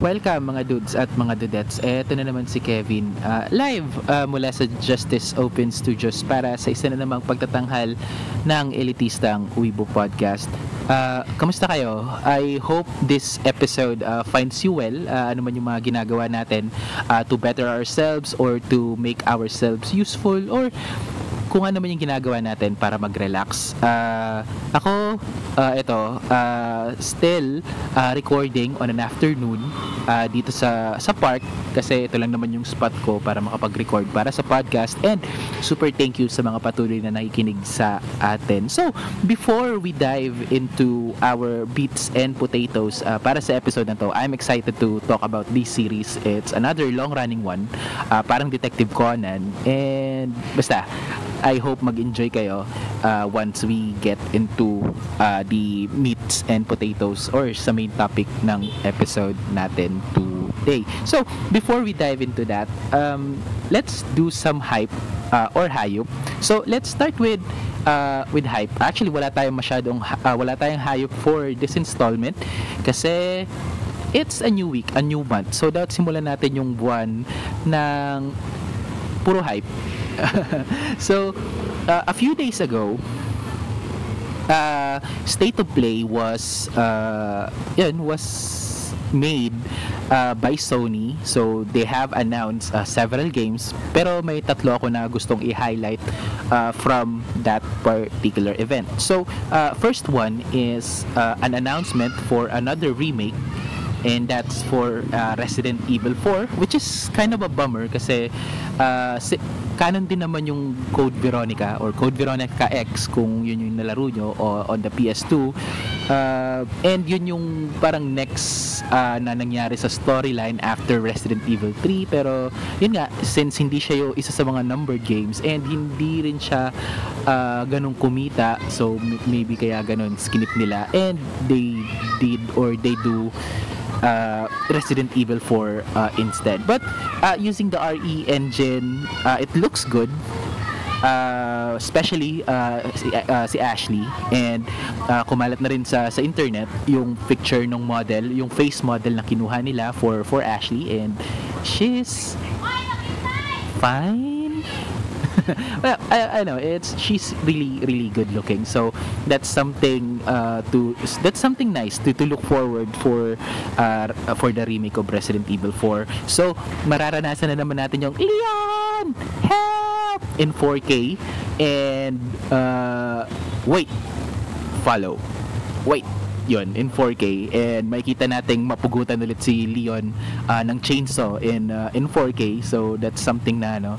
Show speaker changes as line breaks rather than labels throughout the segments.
Welcome mga dudes at mga dudettes. Ito na naman si Kevin. Live mula sa Justice Open Studios para sa isa na namang pagtatanghal ng elitistang Weibo Podcast. Kamusta kayo? I hope this episode finds you well. Ano man yung mga ginagawa natin to better ourselves or to make ourselves useful or kung ano man yung ginagawa natin para mag-relax. Ako, still recording on an afternoon dito sa park kasi ito lang naman yung spot ko para makapag-record para sa podcast, and super thank you sa mga patuloy na nakikinig sa atin. So, before we dive into our beets and potatoes para sa episode na to, I'm excited to talk about this series. It's another long-running one, parang Detective Conan, and basta I hope mag-enjoy kayo once we get into the meats and potatoes or sa main topic ng episode natin today. So, before we dive into that, let's do some hype or hayop. So, let's start with hype. Actually, wala tayong hayop for this installment kasi it's a new week, a new month. So, dapat simulan natin yung buwan ng puro hype. So, a few days ago, State of Play was made by Sony. So, they have announced several games, pero may tatlo ako na gustong i-highlight from that particular event. So, first one is an announcement for another remake, and that's for Resident Evil 4, which is kind of a bummer kasi canon din naman yung Code Veronica or Code Veronica X kung yun yung nalaro nyo on the PS2, and yun yung parang next na nangyari sa storyline after Resident Evil 3, pero yun nga, since hindi siya yung isa sa mga numbered games and hindi rin siya ganun kumita, so maybe kaya ganun skinip nila, and they do Resident Evil 4 instead. But using the RE engine, it looks good. Especially si Ashley, and kumalat na rin sa internet yung picture ng model, yung face model na kinuha nila for Ashley, and she's fine. Well, I know she's really good looking, so that's something nice to look forward for the remake of Resident Evil 4. So mararanasan na naman natin yung Leon help in 4K, and yun, in 4K, and makikita nating mapugutan ulit si Leon ng chainsaw in 4K. So that's something na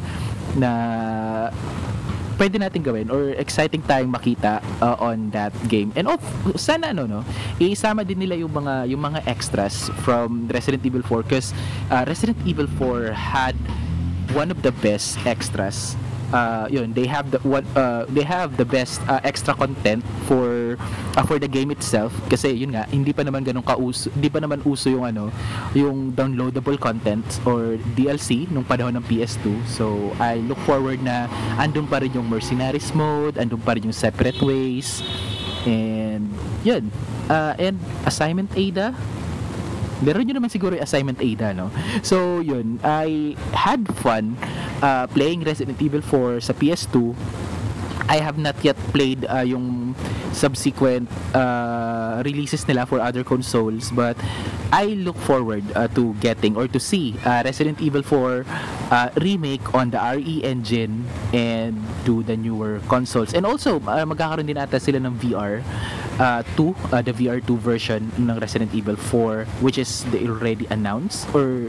pwede natin gawin or exciting tayong makita on that game. And sana isama din nila yung mga extras from Resident Evil 4, because Resident Evil 4 had one of the best extras. They have the best extra content for the game itself, kasi yun nga, hindi pa naman uso yung downloadable content or DLC nung panahon ng PS2. So I look forward na andun pa rin yung Mercenaries mode, andun pa rin yung Separate Ways, and yun, and Assignment Ada. Meron nyo naman siguro yung Assignment Ada, no? So, yun, I had fun playing Resident Evil 4 sa PS2. I have not yet played yung subsequent releases nila for other consoles, but I look forward to getting or to see Resident Evil 4 remake on the RE engine and to the newer consoles. And also, magkakaroon din ata sila ng the VR2 version ng Resident Evil 4, which is they already announced, or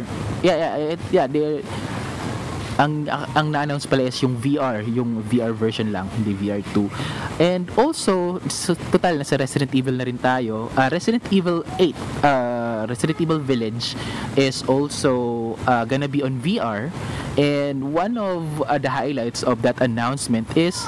ang na-announce pala is yung VR version lang, hindi VR2. And also, total na sa Resident Evil na rin tayo. Resident Evil 8, Resident Evil Village is also gonna be on VR, and one of the highlights of that announcement is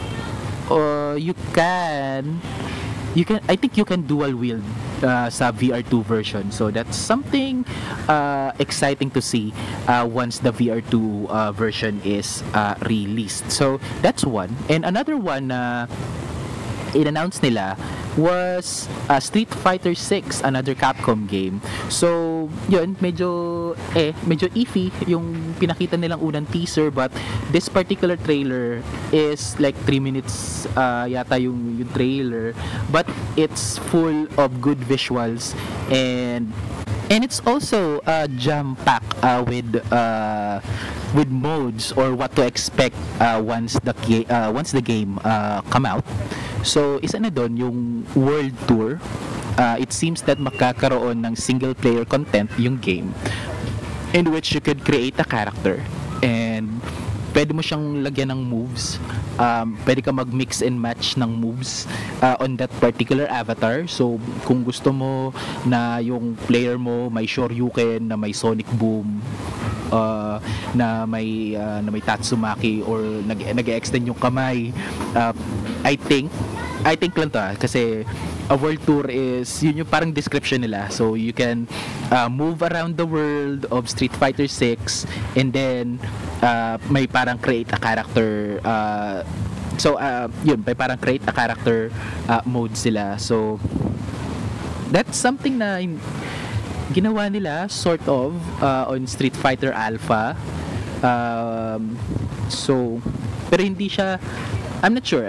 I think you can dual wield sa VR2 version. So that's something exciting to see once the VR2 version is released. So that's one. And another one na in-announce nila was Street Fighter 6, another Capcom game. So, yun, medyo iffy yung pinakita nilang unang teaser, but this particular trailer is like 3 minutes yata yung trailer, but it's full of good visuals, and it's also jam-packed with modes or what to expect once the game come out. So isa na doon yung world tour. It seems that magkakaroon ng single player content yung game, in which you could create a character, and pwede mo siyang lagyan ng moves. Pwede ka mag-mix and match ng moves on that particular avatar. So, kung gusto mo na yung player mo may Shoryuken, na may Sonic Boom, na may Tatsumaki, or nag-extend yung kamay, I think lang to kasi a world tour is yun yung parang description nila. So you can move around the world of Street Fighter 6, and then may parang create a character may parang create a character mode sila. So that's something na ginawa nila sort of on Street Fighter Alpha. So pero hindi siya, I'm not sure.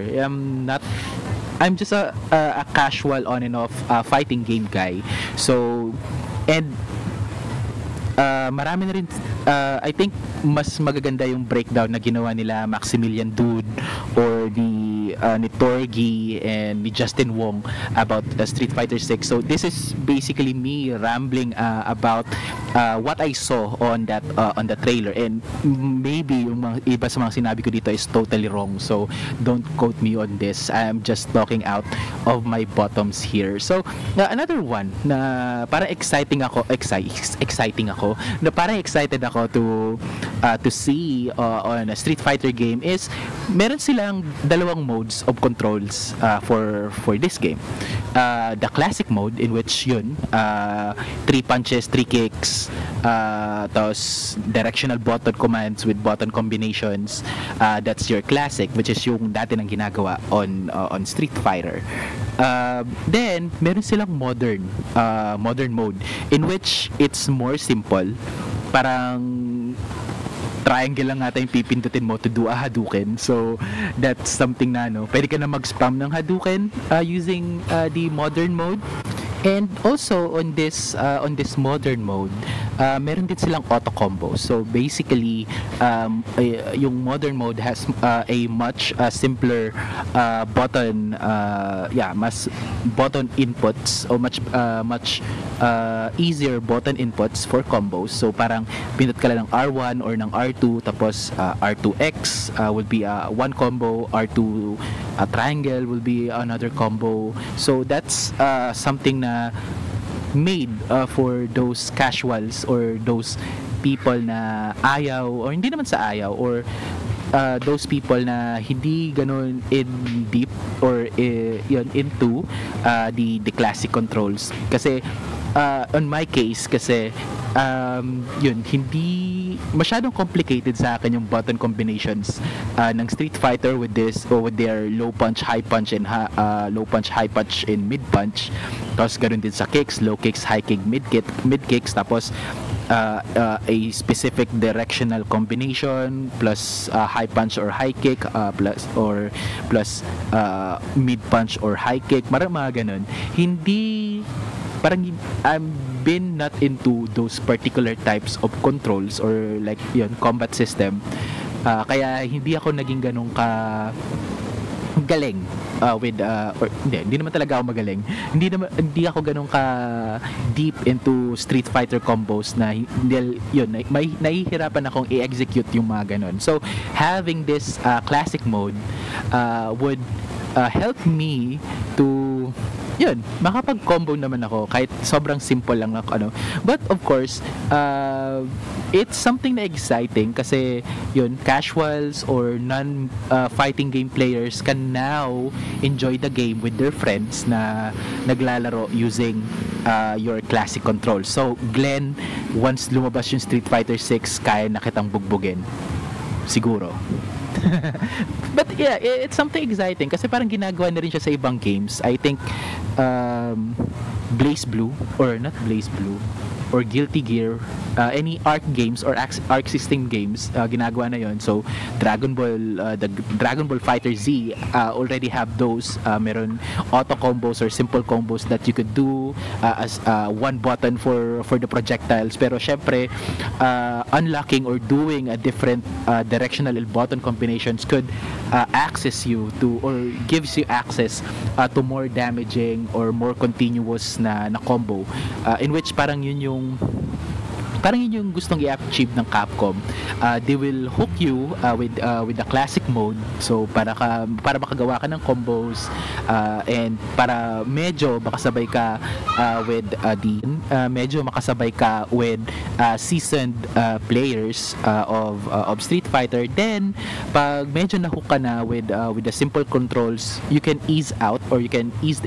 I'm just a casual on and off fighting game guy. So, and marami na rin, I think mas magaganda yung breakdown na ginawa nila Maximilian Dude or ni Torgi and ni Justin Wong about Street Fighter 6. So this is basically me rambling about what I saw on the trailer, and maybe yung mga iba sa mga sinabi ko dito is totally wrong, so don't quote me on this. I'm just talking out of my bottoms here. So another one na parang exciting ako na parang excited ako to see on a Street Fighter game is meron silang dalawang modes of controls for this game. The classic mode, in which yun 3 punches, 3 kicks, tapos directional button commands with button combinations. That's your classic, which is yung dati nang ginagawa on Street Fighter. Then meron silang modern mode, in which it's more simple. Parang triangle lang ata yung pipindutin mo to do a Hadouken. So that's something na pwede ka na mag-spam ng Hadouken using the modern mode. And also on this modern mode, meron din silang auto combo. So basically, yung modern mode has a much simpler button inputs, or much easier button inputs for combos. So parang pindot ka lang ng R1 or ng R2, tapos R2X will be one combo, R2 triangle will be another combo. So that's something na made for those casuals or those people na ayaw, or hindi naman sa ayaw, or those people na hindi ganun in deep or into the classic controls. Kasi on my case, kasi hindi masyadong complicated sa akin yung button combinations ng Street Fighter with this, or with their low punch, high punch, and high punch and mid punch. Tapos ganoon din sa kicks, low kicks, high kick, mid kicks, tapos a specific directional combination plus high punch or high kick plus mid punch or high kick, mga ganun. Hindi, parang I'm been not into those particular types of controls or like combat system, kaya hindi ako naging ganun ka galing with or hindi naman talaga ako magaling, hindi ako ganun ka deep into Street Fighter combos na may nahihirapan akong i-execute yung mga ganun. So having this classic mode would help me to makapag-combo naman ako kahit sobrang simple lang but of course it's something na exciting kasi casuals or non fighting game players can now enjoy the game with their friends na naglalaro using your classic controls. So Glenn, once lumabas yung Street Fighter 6, kaya na kitang bugbugin siguro. But yeah, it's something exciting kasi parang ginagawa na rin siya sa ibang games. I think Blaze Blue, or not Blaze Blue, or Guilty Gear, any Arc games or Arc system games, ginagawa na yon. So Dragon Ball, the Dragon Ball Fighter Z already have those. Meron auto combos or simple combos that you could do as one button for the projectiles. Pero syempre, unlocking or doing a different directional button combinations could access you to, or gives you access to more damaging or more continuous na combo, in which parang yun yung gustong i-achieve ng Capcom. They will hook you with the classic mode, so para makagawa ka ng combos, and para medyo makasabay ka medyo makasabay ka with seasoned players of Street Fighter. Then pag medyo na-hook ka na with the simple controls, you can ease out, or you can eased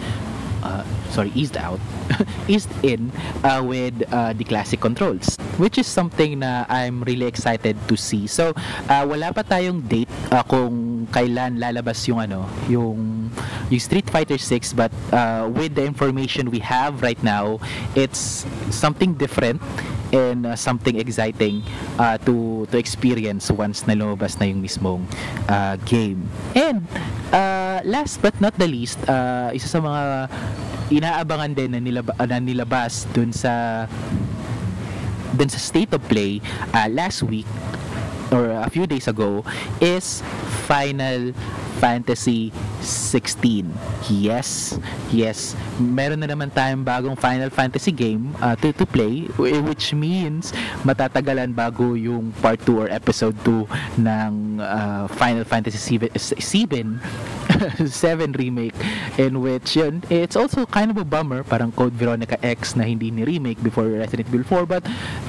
out eased in with the classic controls, which is something na I'm really excited to see. So wala pa tayong date kung kailan lalabas yung Street Fighter 6, but with the information we have right now, it's something different and something exciting to experience once na lumabas na yung mismong game. And last but not the least, isa sa mga inaabangan din na nilabas dun sa State of Play last week or a few days ago is Final Fantasy 16. Yes, meron na naman tayong bagong Final Fantasy game to play, which means matatagalan bago yung part 2 or episode 2 ng Final Fantasy 7 remake, in which it's also kind of a bummer, parang Code Veronica X na hindi ni remake before Resident Evil 4, but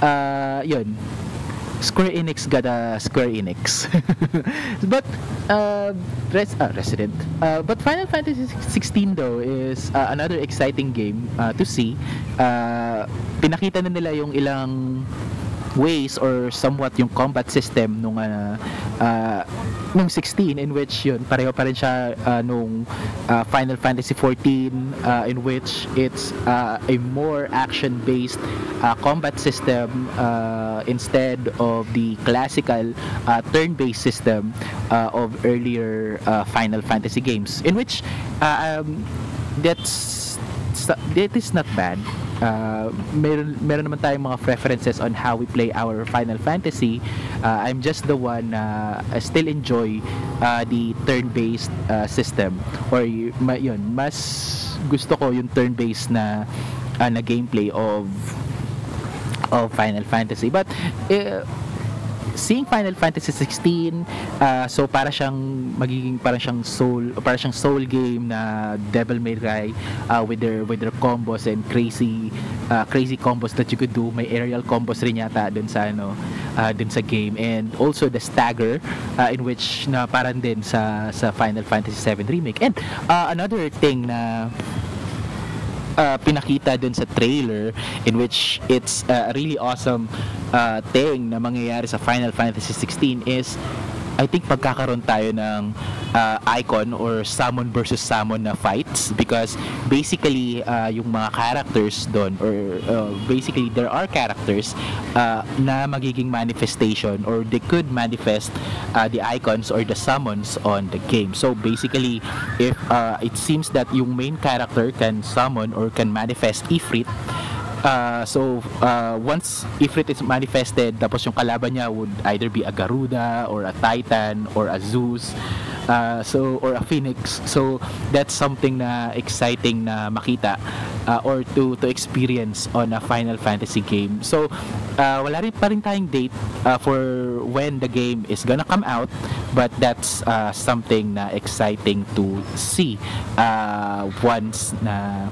Square Enix got a Square Enix. But Resident. But Final Fantasy 16 though is another exciting game to see. Pinakita na nila yung ilang ways or somewhat yung combat system nung 16, in which pareho pa rin siya nung Final Fantasy 14, in which it's a more action based combat system instead of the classical turn based system of earlier Final Fantasy games, in which that is not bad. Meron naman tayong mga preferences on how we play our Final Fantasy. I'm just the one na still enjoy the turn-based system, or mas gusto ko yung turn-based na gameplay of Final Fantasy. But seeing Final Fantasy 16, so para siyang soul game na Devil May Cry, with their combos and crazy combos that you could do. May aerial combos rin yata dun sa game, and also the stagger, in which na parang din sa Final Fantasy 7 remake. And another thing na pinakita dun sa trailer, in which it's a really awesome thing na mangyayari sa Final Fantasy 16, is I think magkakaroon tayo ng icon or summon versus summon na fights, because basically yung mga characters doon, or basically there are characters na magiging manifestation, or they could manifest the icons or the summons on the game. So basically, if it seems that yung main character can summon or can manifest Ifrit, so once Ifrit is manifested, tapos yung kalaban niya would either be a Garuda or a Titan or a Zeus, or a Phoenix. So that's something na exciting na makita or to experience on a Final Fantasy game. So wala pa rin tayong date for when the game is gonna come out, but that's something na exciting to see once na.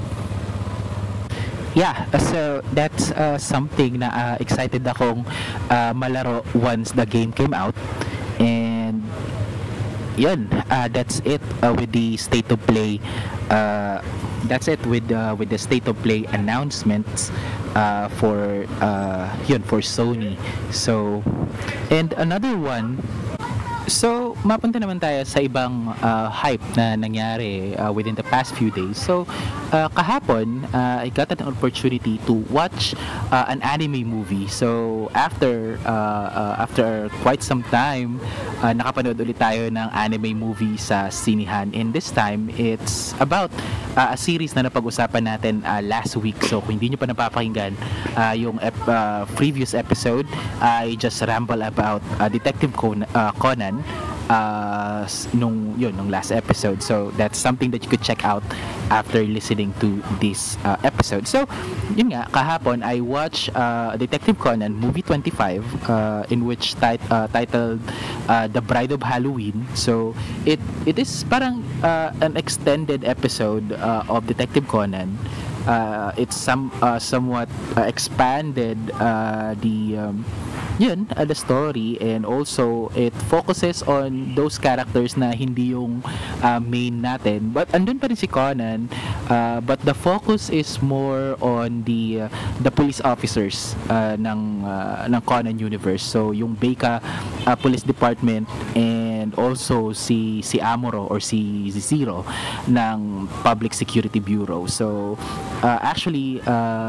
Yeah, so that's something na excited akong malaro once the game came out. And yun, that's it with the state of play. That's it with the state of play announcements for Sony. So, and another one, So, mapunta naman tayo sa ibang hype na nangyari within the past few days. So, kahapon, I got an opportunity to watch an anime movie. So, after quite some time, nakapanood ulit tayo ng anime movie sa sinihan. And this time, it's about a series na napag-usapan natin last week. So, kung hindi nyo pa napapakinggan yung previous episode, I just ramble about Detective Conan nung last episode. So that's something that you could check out after listening to this episode. So yun nga, kahapon I watched Detective Conan movie 25, in which titled The Bride of Halloween. So it is parang an extended episode of Detective Conan. It's somewhat expanded the story, and also it focuses on those characters na hindi yung main natin, but andun pa rin si Conan, but the focus is more on the police officers ng Conan universe. So yung Beka Police Department, and also si Amuro or si Zero ng Public Security Bureau. So actually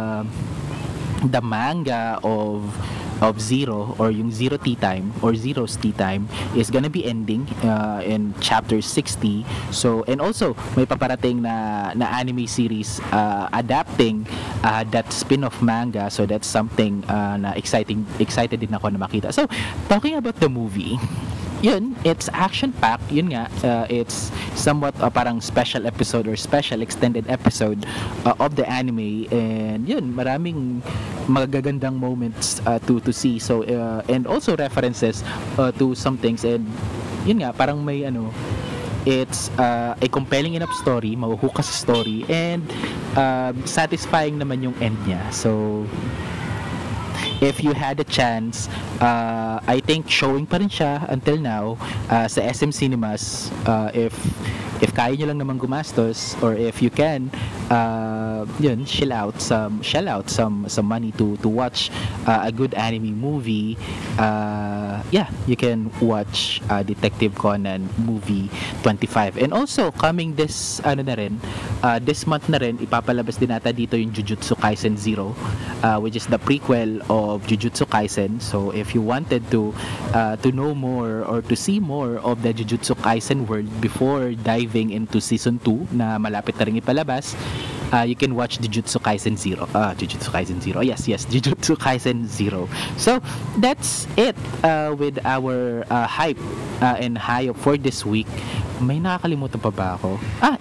the manga of Zero, or yung Zero Tea Time or Zero's Tea Time, is gonna be ending in chapter 60. So, and also may paparating na anime series adapting that spin-off manga. So that's something na excited din ako na makita. So talking about the movie, yun, it's action-packed. Yun nga, it's somewhat parang special episode or special extended episode of the anime, and yun, maraming magagandang moments to see. So and also references to some things, and yun nga, parang may it's a compelling enough story, mahuhukas sa story, and satisfying naman yung end niya. So if you had a chance, I think showing pa rin siya until now sa SM Cinemas. If kaya nyo lang naman gumastos, or if you can, shell out some money to watch a good anime movie. You can watch Detective Conan movie 25. And also coming this this month na rin, ipapalabas din nata dito yung Jujutsu Kaisen Zero, which is the prequel of Jujutsu Kaisen. So if you wanted to know more or to see more of the Jujutsu Kaisen world before diving into season 2 na malapit na rin ipalabas, you can watch Jujutsu Kaisen Zero. Jujutsu Kaisen Zero. Yes, Jujutsu Kaisen Zero. So that's it with our hype and high for this week. May nakakalimutan pa ba ako?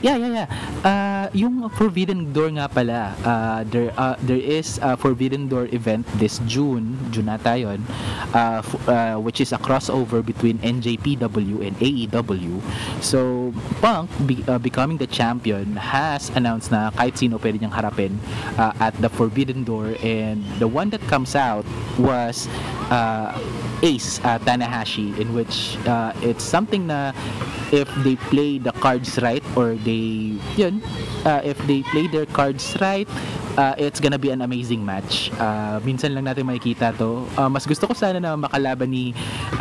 Yung Forbidden Door nga pala. There is a Forbidden Door event this June nata yun, which is a crossover between NJPW and AEW. So Punk becoming the champion has announced na kahit sino pwede niyang harapin at the Forbidden Door, and the one that comes out was Ace Tanahashi, in which it's something na if they play the cards right, or if they play their cards right, it's gonna be an amazing match. Minsan lang natin makikita to. Mas gusto ko sana na makalaban ni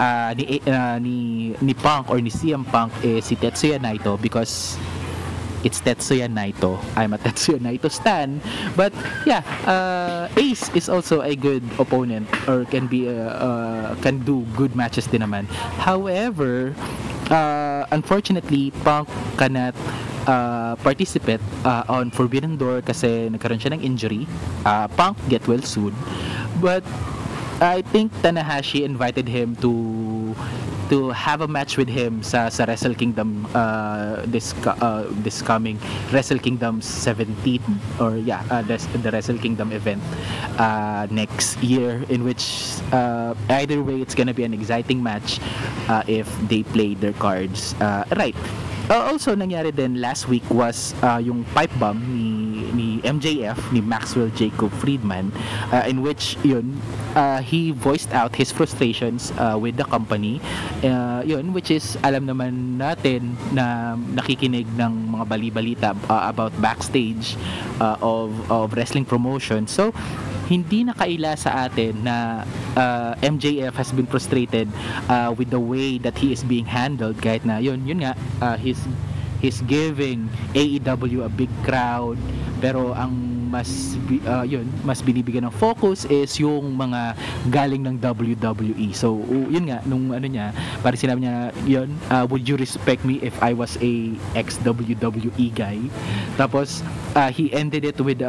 Punk or ni CM Punk si Tetsuya Naito, because it's Tetsuya Naito. I'm a Tetsuya Naito stan. But yeah, Ace is also a good opponent, or can do good matches din naman. However, unfortunately, Punk cannot participate on Forbidden Door kasi nagkaroon siya ng injury. Punk get well soon. But I think Tanahashi invited him to have a match with him sa Wrestle Kingdom this coming Wrestle Kingdom 17, or the Wrestle Kingdom event next year, in which either way it's gonna be an exciting match if they play their cards right. Also nangyari din last week was yung pipe bomb ni MJF, ni Maxwell Jacob Friedman, in which he voiced out his frustrations with the company, which is alam naman natin na nakikinig ng mga bali-balita about backstage of wrestling promotion. So hindi nakaila sa atin na MJF has been frustrated with the way that he is being handled, kahit na yun nga, he's giving AEW a big crowd, pero ang mas binibigyan ng focus is yung mga galing ng WWE. So yun nga, nung ano niya, parang sinabi niya yun, would you respect me if I was a ex-WWE guy? Tapos he ended it with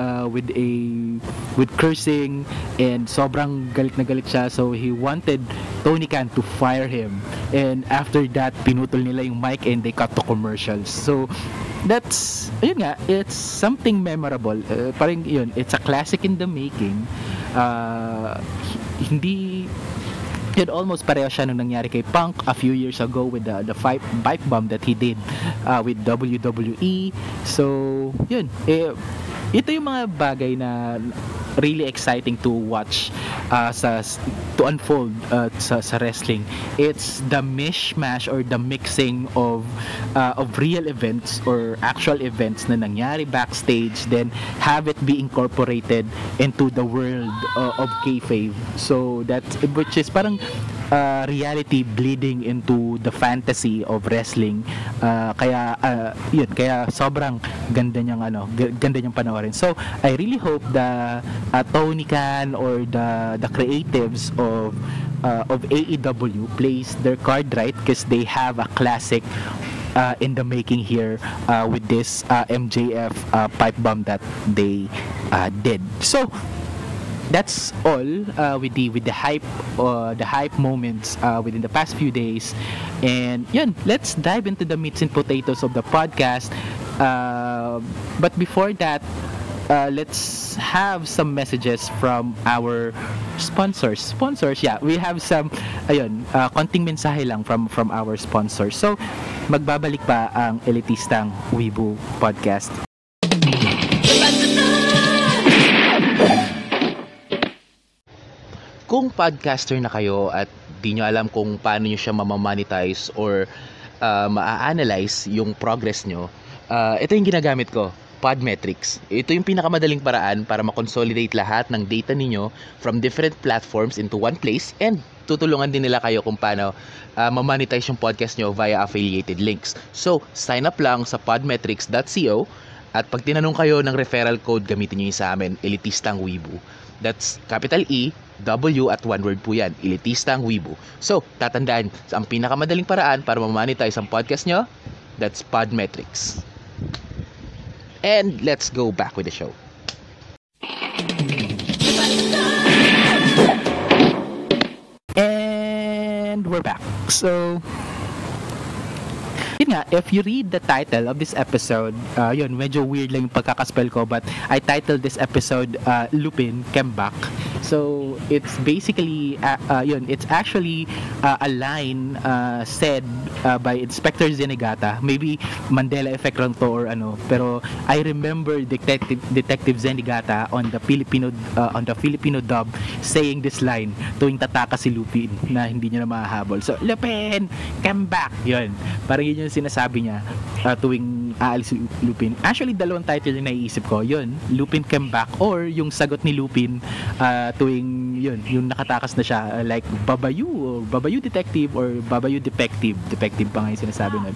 cursing, and sobrang galit na galit siya. So he wanted Tony Khan to fire him, and after that pinutol nila yung mic and they cut to commercials. So that's, ayun nga, it's something memorable. Parang yun, it's a classic in the making. Hindi yun, almost pareho siya nung nangyari kay Punk a few years ago with the pipe bomb that he did with WWE. So yun, ito yung mga bagay na really exciting to watch to unfold sa wrestling. It's the mishmash or the mixing of real events or actual events na nangyari backstage, then have it be incorporated into the world of kayfabe. So that's, which is parang reality bleeding into the fantasy of wrestling. Kaya sobrang ganda niyang panoorin. So I really hope the Tony Khan or the creatives of AEW plays their card right, because they have a classic in the making here with this MJF pipe bomb that they did. So that's all with the hype moments within the past few days. And yun, let's dive into the meats and potatoes of the podcast. But before that, let's have some messages from our sponsors. Yeah, we have some konting mensahe lang from our sponsors. So magbabalik pa ang Elitistang Weibo Podcast. Kung podcaster na kayo at di nyo alam kung paano nyo siya mamamonetize or ma-analyze yung progress nyo, ito yung ginagamit ko, Podmetrics. Ito yung pinakamadaling paraan para makonsolidate lahat ng data ninyo from different platforms into one place, and tutulungan din nila kayo kung paano ma-monetize yung podcast nyo via affiliated links. So, sign up lang sa podmetrics.co, at pag tinanong kayo ng referral code, gamitin nyo yung sa amin, Elitistang Weibo. That's capital E, W at one word po yan, Elitistang Weibo. So, tatandaan, ang pinakamadaling paraan para ma-monetize ang podcast nyo, that's Podmetrics. And let's go back with the show. And we're back. So, yun nga, if you read the title of this episode, yun, medyo weird lang yung pagkakaspell ko, but I titled this episode Lupin Came Back. So it's basically it's actually a line said by Inspector Zenigata. Maybe Mandela effect lang to or ano, pero I remember Detective Zenigata on the Filipino dub saying this line tuwing tataka si Lupin na hindi niya na mahahabol. So Lupin come back, yun, parang yun yung sinasabi niya tuwing aalis si Lupin. Actually, dalawang title yung naiisip ko, yun, Lupin Came Back, or yung sagot ni Lupin tuwing yun, yung nakatakas na siya, like Babayu or Babayu Detective or Babayu Defective pa nga yung sinasabi nun.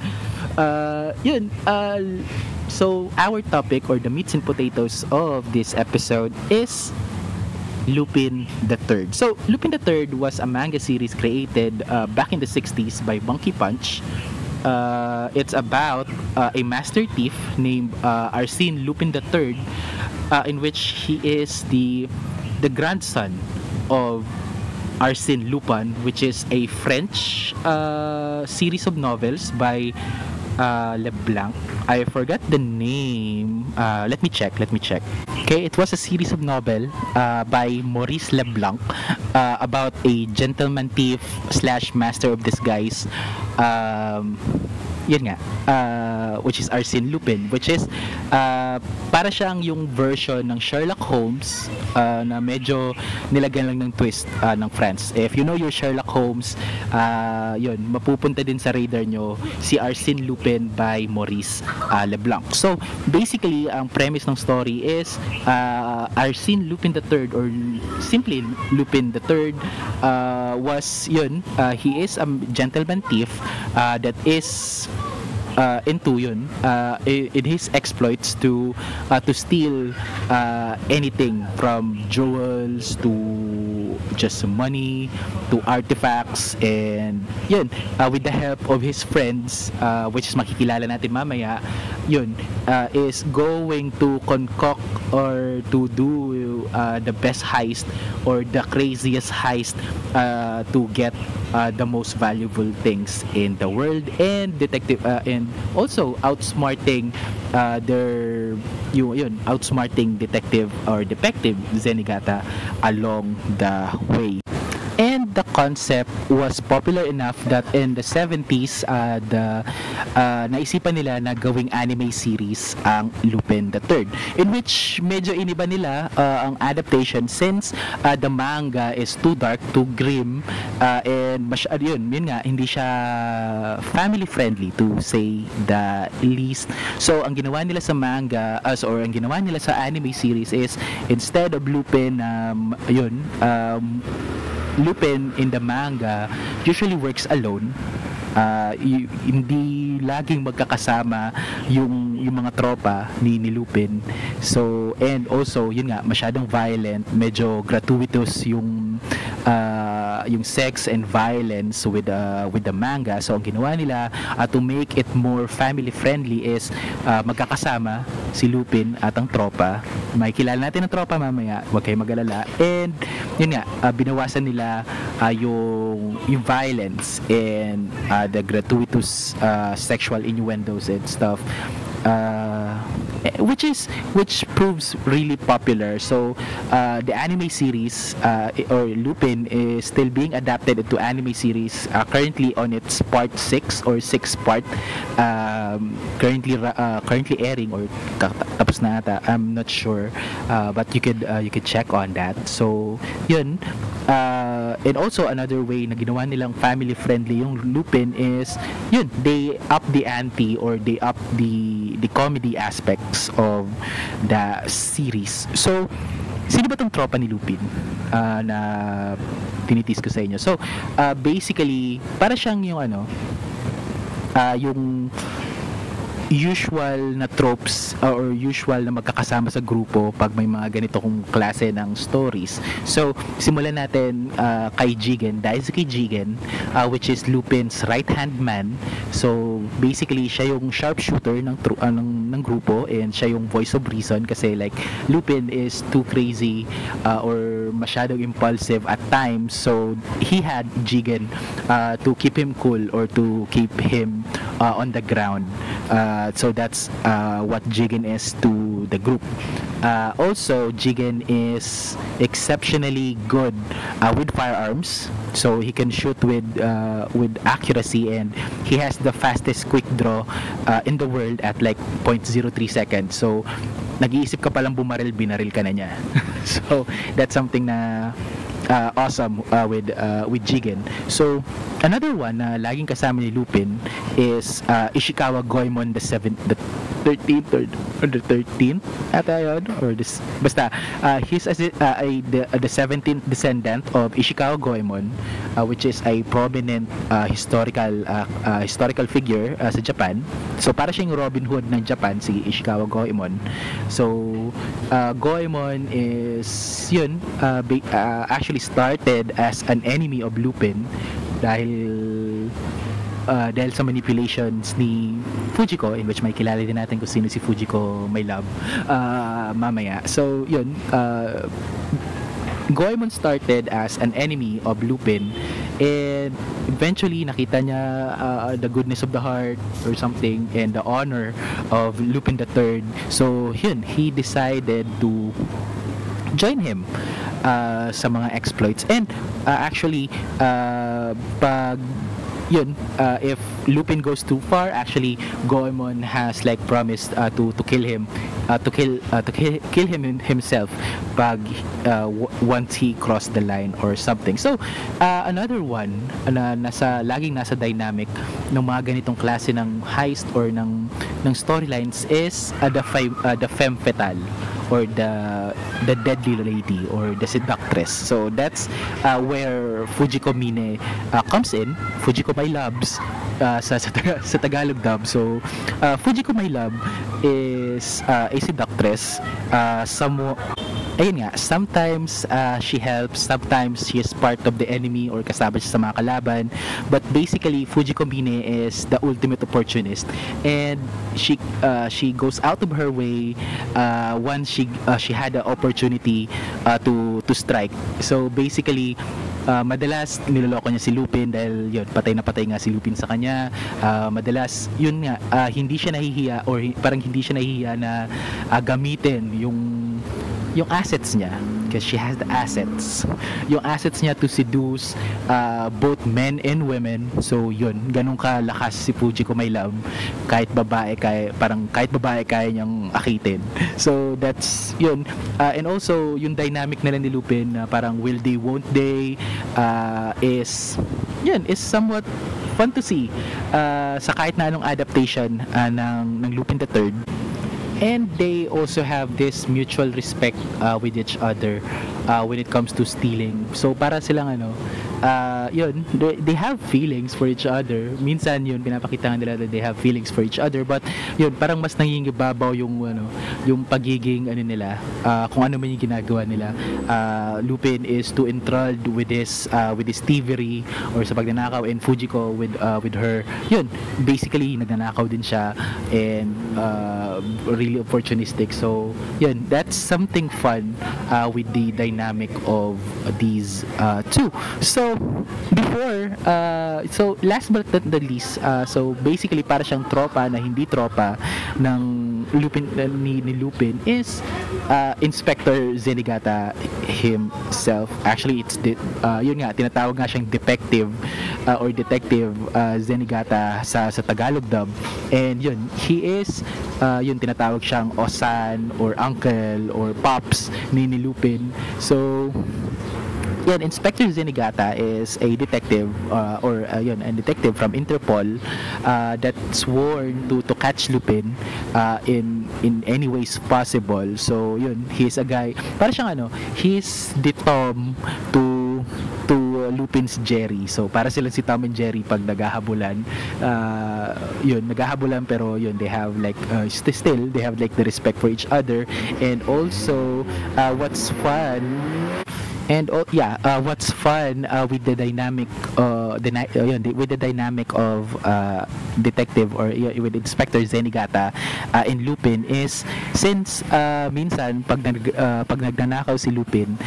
So our topic or the meats and potatoes of this episode is Lupin the Third. So Lupin the Third was a manga series created back in the 60s by Monkey Punch. It's about a master thief named Arsène Lupin the Third, in which he is the grandson of Arsène Lupin, which is a French series of novels by Leblanc. I forgot the name. Let me check. Okay, it was a series of novel by Maurice Leblanc about a gentleman thief / master of disguise yun nga, which is Arsène Lupin, which is para siyang yung version ng Sherlock Holmes na medyo nilagyan lang ng twist ng France. If you know your Sherlock Holmes, yun, mapupunta din sa radar nyo si Arsène Lupin by Maurice Leblanc. So, basically, ang premise ng story is Arsène Lupin III or simply Lupin III was yun, he is a gentleman thief that is into yun in his exploits to steal anything from jewels to just money to artifacts, and yun, with the help of his friends, which is makikilala natin mamaya, yun, is going to concoct or to do the best heist or the craziest heist to get the most valuable things in the world, and detective and also outsmarting outsmarting detective or detective Zenigata along the way. And the concept was popular enough that in the 70s, naisipan nila na gawing anime series ang Lupin III, in which medyo iniba nila ang adaptation since the manga is too dark, too grim, and yun nga, hindi siya family friendly to say the least. So ang ginawa nila sa manga or ang ginawa nila sa anime series is instead of Lupin, Lupin in the manga usually works alone. Hindi laging magkakasama yung mga tropa ni Lupin. So, and also yun nga, masyadong violent, medyo gratuitous yung sex and violence with the manga. So ang ginawa nila to make it more family friendly is magkakasama si Lupin at ang tropa. May kilala natin ang tropa mamaya, huwag kayong mag-alala. And yun nga, binawasan nila yung violence and the gratuitous sexual innuendos and stuff, which proves really popular. So the anime series or Lupin is still being adapted into anime series, currently on its part 6 or 6 part, currently airing or tapos na ata, I'm not sure, but you could check on that. So yun, and also another way na ginawa nilang family friendly yung Lupin is yun, they up the ante or they up the comedy aspects of the series. So sino ba tong tropa ni Lupin na tinitis ko sa inyo? So basically para siyang yung yung usual na tropes or usual na magkakasama sa grupo pag may mga ganito kong klase ng stories. So, simulan natin kay Jigen, Daisuke Jigen, which is Lupin's right-hand man. So, basically, siya yung sharpshooter ng grupo, and siya yung voice of reason kasi like Lupin is too crazy or masyadong impulsive at times. So, he had Jigen to keep him cool or to keep him on the ground. So that's what Jigen is to the group. Also, Jigen is exceptionally good with firearms. So he can shoot with accuracy, and he has the fastest quick draw in the world at like 0.03 seconds. So nag-iisip ka palang bumaril, binaril ka na niya. So that's something na awesome with Jigen. So another one na laging kasama ni Lupin is Ishikawa Goemon the 13th or the 13th ata yun, or this, basta he's the 17th descendant of Ishikawa Goemon, which is a prominent historical figure sa Japan. So para siyang Robin Hood ng Japan, si Ishikawa Goemon. So Goemon is yun, actually started as an enemy of Lupin dahil sa manipulations ni Fujiko, in which may kilala din natin kung sino si Fujiko, my love, mamaya. So yun, Goemon started as an enemy of Lupin, and eventually nakita niya the goodness of the heart or something and the honor of Lupin III. So yun, he decided to join him sa mga exploits. And actually pag if Lupin goes too far, actually Goemon has like promised to kill him, kill him himself pag once he crossed the line or something. So another one na laging nasa dynamic ng mga ganitong klase ng heist or ng storylines is the femme fatale, or the deadly lady, or the seductress. So that's where Fujiko Mine comes in. Fujiko My Loves sa Tagalog dub. So Fujiko My Love is a seductress. Ayun nga, sometimes she helps, sometimes she is part of the enemy or kasama siya sa mga kalaban, but basically Fujiko Mine is the ultimate opportunist, and she goes out of her way once she had the opportunity to strike. So basically madalas niloloko niya si Lupin dahil yun, patay na patay nga si Lupin sa kanya. Madalas yun nga, hindi siya nahihiya, or parang hindi siya nahihiya na gamitin yung assets niya, because she has the assets, yung assets niya to seduce both men and women. So yun, ganun kalakas si Fujiko My Love, kahit babae kaya niyang akitin. So that's yun. And also yung dynamic nila ni Lupin, parang will they won't they, is somewhat fun to see sa kahit na anong adaptation ng Lupin the Third. And they also have this mutual respect with each other when it comes to stealing. So para silang they have feelings for each other. Minsan yun, pinapakita nga nila that they have feelings for each other, but yun, parang mas nangingibabaw yung pagiging nila, kung ano man yung ginagawa nila. Lupin is too enthralled with his thievery or sa pagnanakaw, and Fujiko with her, yun, basically nagnanakaw din siya, and really opportunistic. So yun, that's something fun with the dynamic of these two. So last but not the least, so basically para siyang tropa na hindi tropa ng Lupin, ni Lupin, is Inspector Zenigata himself. Actually it's yun nga, tinatawag nga siyang detective Zenigata sa Tagalog dub. And yun, he is yun, tinatawag siyang Osan or uncle or pops ni Lupin. So yan, Inspector Zenigata is a detective a detective from Interpol that's sworn to catch Lupin in any ways possible. So yun, he's a guy, para siyang he's the Tom to Lupin's Jerry. So para silang si Tom and Jerry pag naghahabulan. Naghahabulan, pero yun, they have like still they have like the respect for each other. And also what's fun with the dynamic with the dynamic of detective or with Inspector Zenigata in Lupin is, since minsan pag nagnanakaw si Lupin,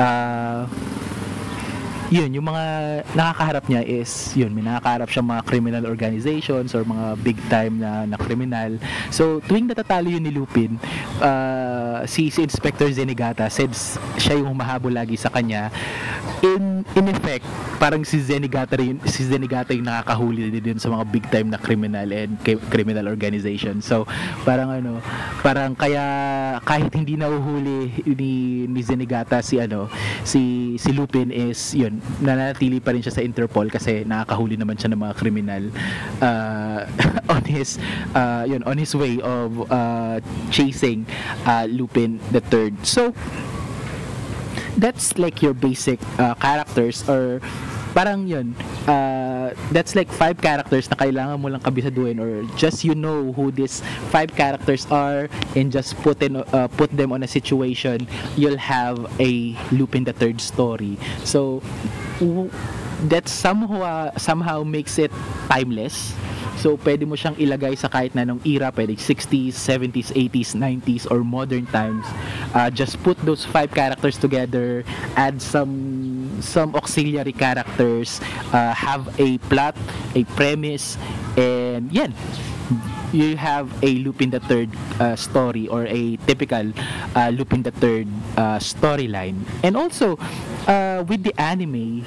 yun, yung mga nakakaharap niya is yun, may nakakaharap siya mga criminal organizations or mga big time na criminal. So tuwing natatalo yun ni Lupin, si Inspector Zenigata, since siya yung humahabol lagi sa kanya, in effect parang si Zenigata yung nakakahuli din sa mga big time na criminal and criminal organization. So parang kaya kahit hindi nahuhuli ni Zenigata si Lupin, is yun, nanatili pa rin siya sa Interpol kasi nakakahuli naman siya ng mga kriminal on his way of chasing Lupin the Third. So that's like your basic characters, or parang yun, that's like 5 characters na kailangan mo lang kabisaduhin, or just who these 5 characters are, and just put them on a situation, you'll have a Lupin the Third story. So that somehow makes it timeless. So pwede mo siyang ilagay sa kahit na nung era, pwede 60s, 70s, 80s, 90s, or modern times. Just put those 5 characters together, add some auxiliary characters, have a plot, a premise, and yan, you have a Lupin the Third story, or a typical Lupin the Third storyline. And also with the anime,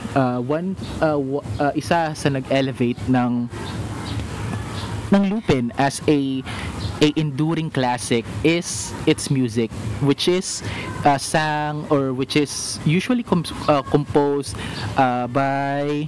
isa sa nag-elevate ng Lupin as a enduring classic is its music, which is which is usually composed by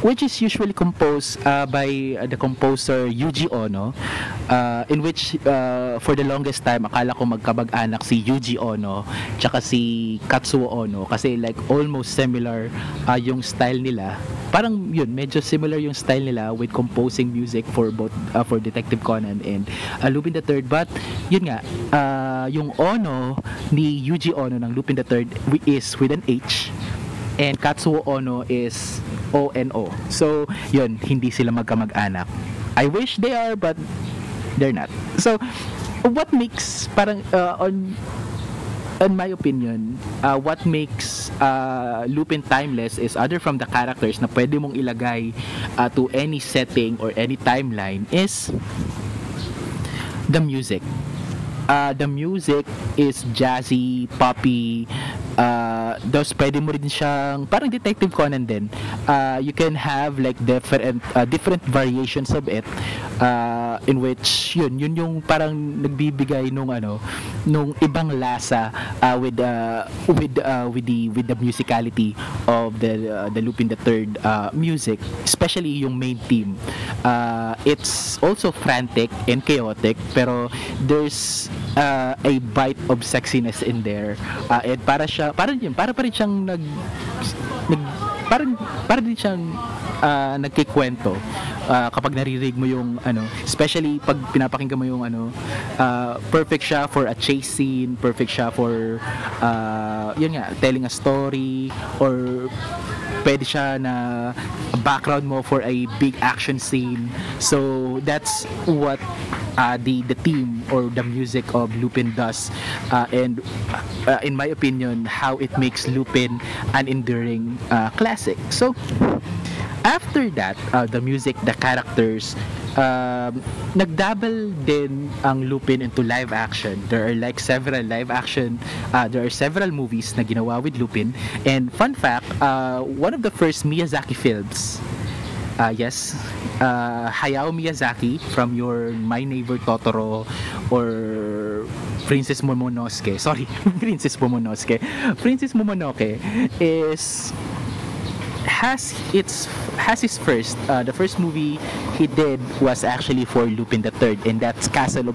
the composer Yuji Ono, in which for the longest time akala ko magkamag-anak si Yuji Ono tsaka si Katsuo Ono, kasi like almost similar yung style nila. Parang yun, medyo similar yung style nila with composing music for both for Detective Conan and Lupin the Third. But yun nga, yung Ono ni Yuji Ono ng Lupin the Third is with an H, and Katsuo Ono is ONO. So yun, hindi sila magkamag-anak. I wish they are, but they're not. So what makes parang in my opinion, what makes Lupin timeless is, other from the characters na pwede mong ilagay to any setting or any timeline, is the music. The music is jazzy, poppy. Those pwede mo rin siyang parang Detective Conan din. You can have like different variations of it, in which yun yung parang nagbibigay nung ibang lasa with the musicality of the Lupin the Third music, especially yung main theme. It's also frantic and chaotic, pero there's a bite of sexiness in there, and para pa rin siyang para din siyang nagkikwento kapag naririnig mo yung especially pag pinapakinggan mo yung perfect siya for a chase scene, perfect siya for yun nga, telling a story, or pwede siya na background mo for a big action scene. So that's what the theme or the music of Lupin does, and in my opinion, how it makes Lupin an enduring classic. So after that, the music, the characters, nagdabble din ang Lupin into live action. There are like several live action, there are several movies na ginawa with Lupin. And fun fact, one of the first Miyazaki films, yes, Hayao Miyazaki, from your My Neighbor Totoro or Princess Momonosuke. Sorry, Princess Momonosuke. Princess Momonoke has his first, the first movie he did was actually for Lupin the Third, and that's Castle of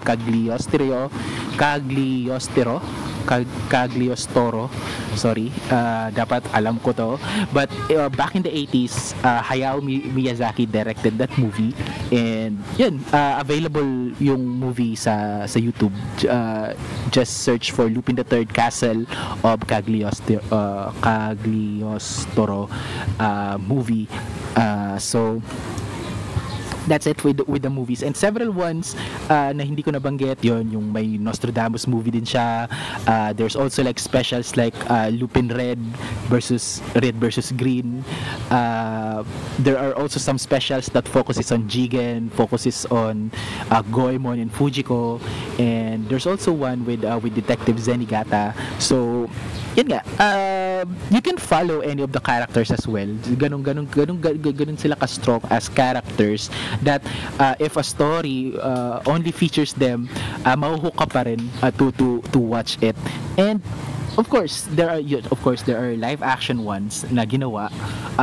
Cagliostro. Sorry, dapat alam ko to. But back in the 80s, Hayao Miyazaki directed that movie, and yun, available yung movie sa YouTube. Just search for Lupin the Third, Castle of Cagliostro movie. So that's it with the movies, and several ones na hindi ko nabanggit. Yung may Nostradamus movie din siya. There's also like specials like Lupin Red versus Green. There are also some specials that focuses on Jigen, focuses on Goemon and Fujiko, and there's also one with Detective Zenigata. So yun nga, you can follow any of the characters as well. Ganun sila ka-strong as characters that if a story only features them, mahuhook ka pa rin to watch it. And of course there are live action ones na ginawa.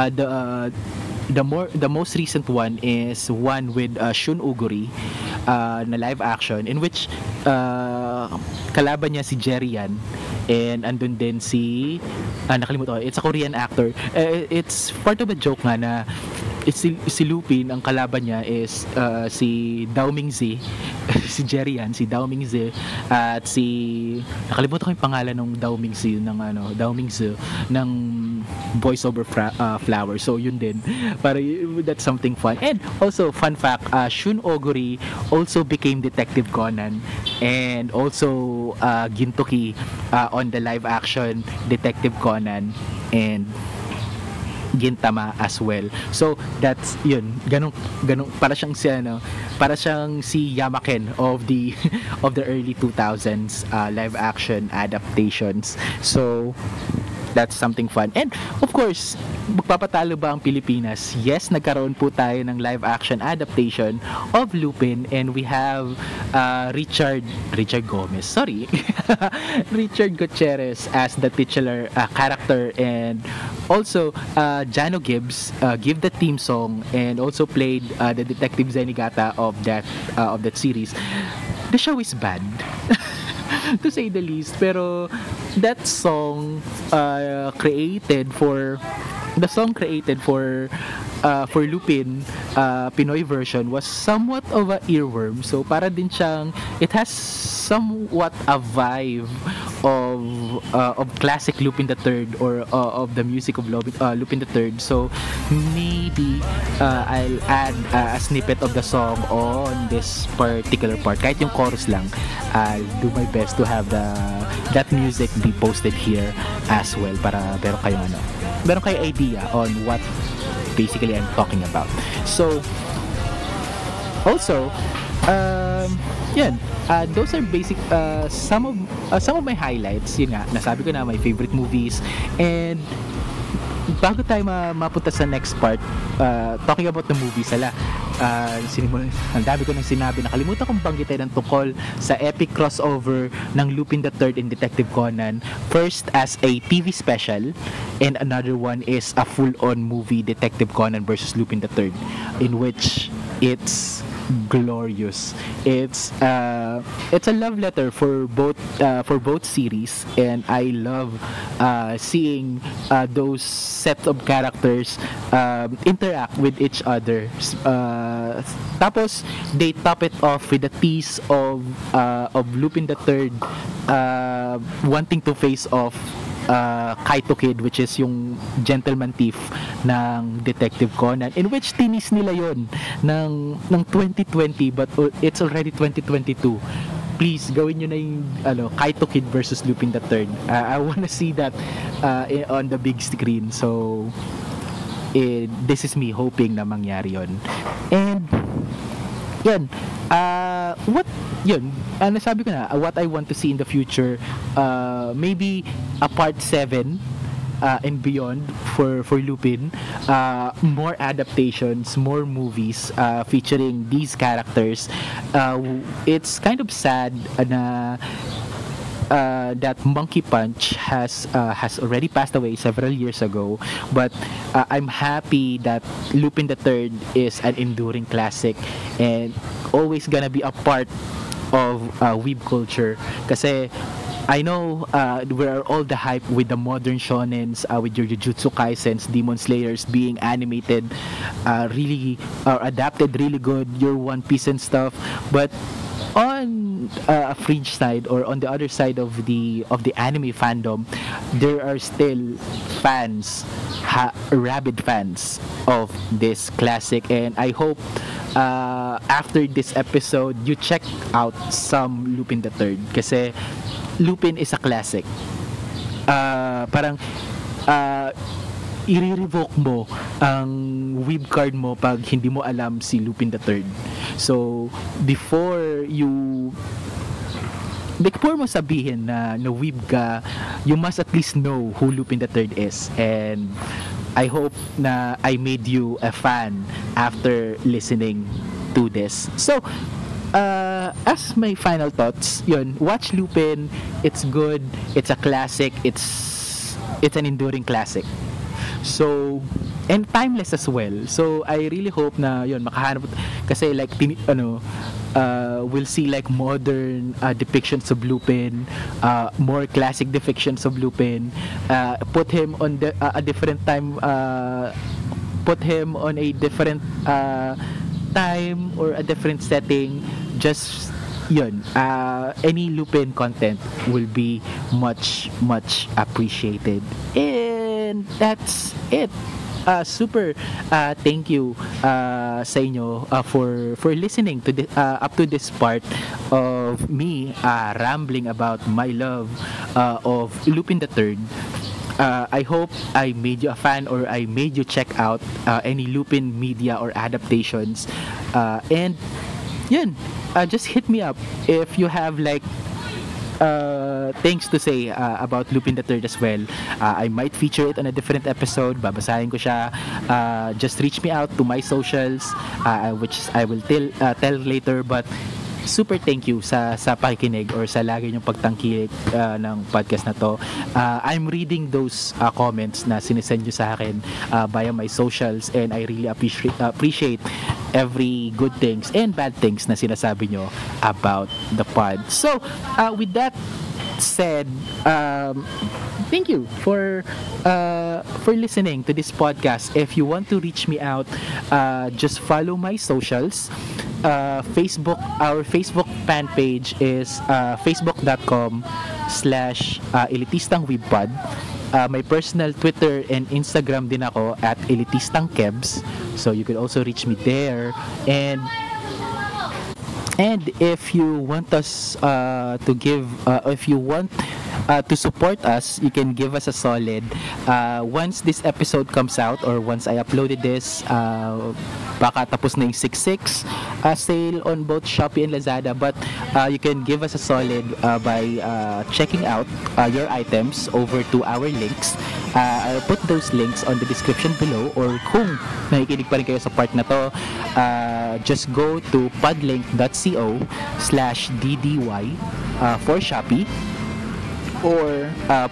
The most recent one is one with Shun Oguri, na live action, in which kalaban niya si Jerian, and andun din si nakalimutan ko, it's a Korean actor. It's part of a joke nga na si Lupin, ang kalaban niya is si Dao Mingzi, si Jerian, si Dao Mingzi, at si nakalimutan ko yung pangalan ng Dao Mingzi ng Voice Over Flower. So yun din, para that's something fun. And also fun fact, Shun Oguri also became Detective Conan, and also Gintoki on the live action Detective Conan. And Gintama as well. So that's yun, ganong para siyang si ano, para siyang si Yamaken of the of the early 2000s live action adaptations. So that's something fun. And of course, magpapatalo ba ang Pilipinas? Yes, nagkaroon po tayo ng live action adaptation of Lupin, and we have Richard Gomez, sorry. Richard Gutierrez as the titular character, and also Jano Gibbs give the theme song and also played the Detective Zenigata of that series. The show is bad. To say the least, pero that song created for Lupin Pinoy version was somewhat of a earworm. So para din siyang, it has somewhat a vibe of classic Lupin the Third, or of the music of Lupin the Third. So maybe I'll add a snippet of the song on this particular part, kahit yung chorus lang. I'll do my best to have that music be posted here as well, para meron kayong idea on what basically I'm talking about. So also those are basic some of my highlights. Yun nga, nasabi ko na my favorite movies. And bago tayo mapunta sa next part, talking about the movies, ang dami ko nang sinabi, nakalimutan kong banggitin ng tungkol sa epic crossover ng Lupin the Third and Detective Conan. First as a TV special, and another one is a full-on movie, Detective Conan versus Lupin the Third, in which it's glorious. It's a love letter for both series, and I love seeing those sets of characters interact with each other. Tapos they top it off with a tease of Lupin the Third wanting to face off Kaito Kid, which is yung gentleman thief ng Detective Conan, in which tinis nila yon ng 2020, but it's already 2022. Please, gawin nyo na yung Kaito Kid versus Lupin the Third. I wanna see that on the big screen. So this is me hoping na mangyari yon. And yun, nasabi ko na, what I want to see in the future, maybe a part 7 and beyond for Lupin, more adaptations, more movies featuring these characters. It's kind of sad na that Monkey Punch has already passed away several years ago, but I'm happy that Lupin the Third is an enduring classic and always gonna be a part of weeb culture. Kasi I know we're all the hype with the modern shonens, with your Jujutsu Kaisens, Demon Slayers being animated really adapted really good, your One Piece and stuff, but on a fringe side, or on the other side of the anime fandom, there are still fans, rabid fans of this classic, and I hope after this episode you check out some Lupin the Third, kasi Lupin is a classic. Parang i-revoke mo ang weeb card mo pag hindi mo alam si Lupin the Third. So before mo sabihin na weeb ka, you must at least know who Lupin the Third is. And I hope na I made you a fan after listening to this. So as my final thoughts, yun, watch Lupin. It's good, it's a classic, it's an enduring classic. So, and timeless as well. So I really hope na yun, makahanap, kasi like we'll see like modern depictions of Lupin, more classic depictions of Lupin, put him on a different time, put him on a different time or a different setting. Just yun, any Lupin content will be much appreciated. And that's it. Super thank you sa inyo for listening to up to this part of me rambling about my love of Lupin the Third. I hope I made you a fan or I made you check out any Lupin media or adaptations. And yun, just hit me up if you have like things to say about Lupin the Third as well. I might feature it on a different episode. Babasahin ko siya. Just reach me out to my socials, which I will tell later. But super thank you sa pakikinig or sa lagi niyong pagtangkilik ng podcast na to. I'm reading those comments na sinesend nyo sa akin via my socials, and I really appreciate every good things and bad things na sinasabi nyo about the pod. So, with that said, thank you for listening to this podcast. If you want to reach me out, just follow my socials. Our Facebook fan page is facebook.com/elitistangwebpod. My personal Twitter and Instagram din ako at elitistangkebs, so you could also reach me there. And if you want us if you want to support us, you can give us a solid. Once this episode comes out or once I uploaded this, baka tapos na yung 6/6 sale on both Shopee and Lazada, but you can give us a solid by checking out your items over to our links. I'll put those links on the description below, or kung nakikinig pa rin kayo sa part na to, just go to podlink.co/ddy for Shopee, or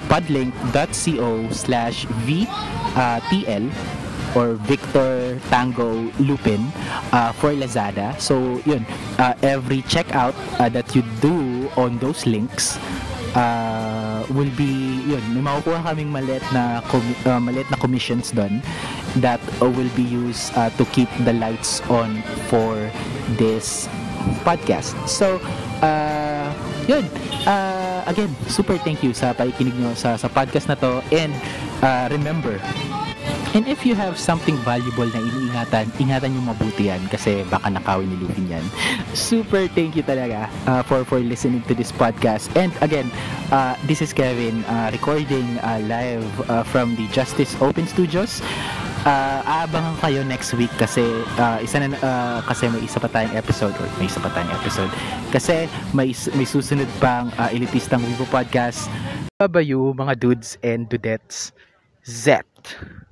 podlink.co/VTL or Victor Tango Lupin for Lazada. So yun, every checkout that you do on those links will be, yun, may makukuha kaming maliit na commissions doon that will be used to keep the lights on for this podcast. So yun, again, super thank you sa pakikinig nyo sa podcast na to. And remember, and if you have something valuable na ingatan nyo mabuti yan, kasi baka nakawin ni Lupin yan. Super thank you talaga for listening to this podcast. And again, this is Kevin, recording live from the Justice Open Studios. Aabangan kayo next week kasi kasi may isa pa tayong episode, kasi may susunod pang Elitistang Weibo podcast. Babayu mga dudes and dudettes. Z.